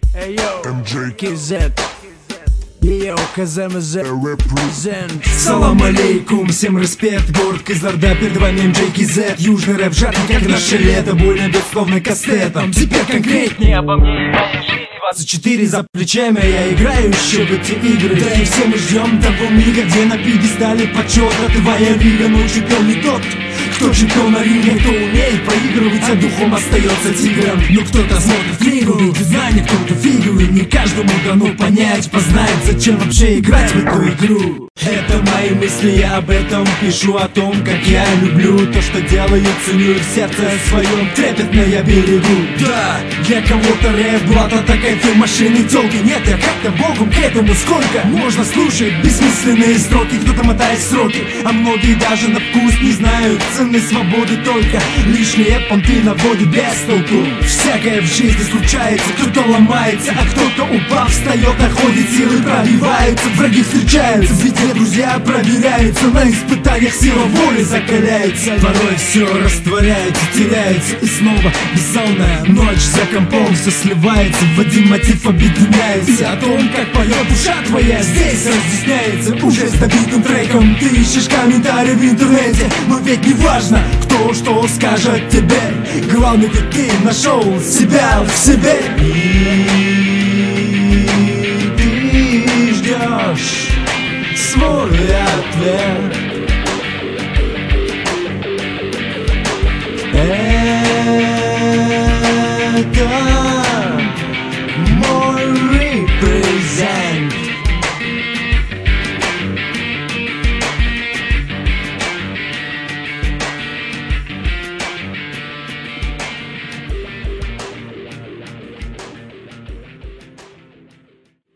MJ KZ. Йо, КЗМЗ represent. Салам алейкум, всем респект. Город Кызылорда, перед вами MJ KZ. Южный рэп жаркий, как наше лето. Больно бьет словно кастетом. Теперь конкретнее обо мне и моей жизни. 24 за плечами, а я играю еще в эти игры. Да и все мы ждем того мига, где на пьедестале почета твоя лига. Но чемпион не тот, кто чемпион на ринге, кто умеет проигрывать, а духом остается тигром. Но кто-то смотрит лигу, видит знания, кто-то фигу. И не каждому дано понять, познать, зачем вообще играть в эту игру. Это мои мысли, я об этом пишу, о том, как я люблю то, что делаю, ценю в сердце своем трепетно я берегу. Да, для кого-то рэп, блата, такая машины, тёлки. Нет, я как-то богом к этому сколько можно слушать бессмысленные строки, кто-то мотает сроки, а многие даже на вкус не знают цены свободы. Только лишние понты наводят без толку. Всякое в жизни случается, кто-то ломается, а кто-то упав встает, находит силы, пробиваются, враги встречаются, в беде друзья проверяются, на испытаниях сила воли закаляется. Порой все растворяется, теряется, и снова бессонная ночь за компом, все сливается, в один мотив объединяется. О том, как поет душа твоя, здесь разъясняется уже с добитым треком. Ты ищешь комментарии в интернете, но ведь не важно, кто что скажет тебе. Главное, ведь ты нашел себя в себе. И ты ждешь свой ответ. Это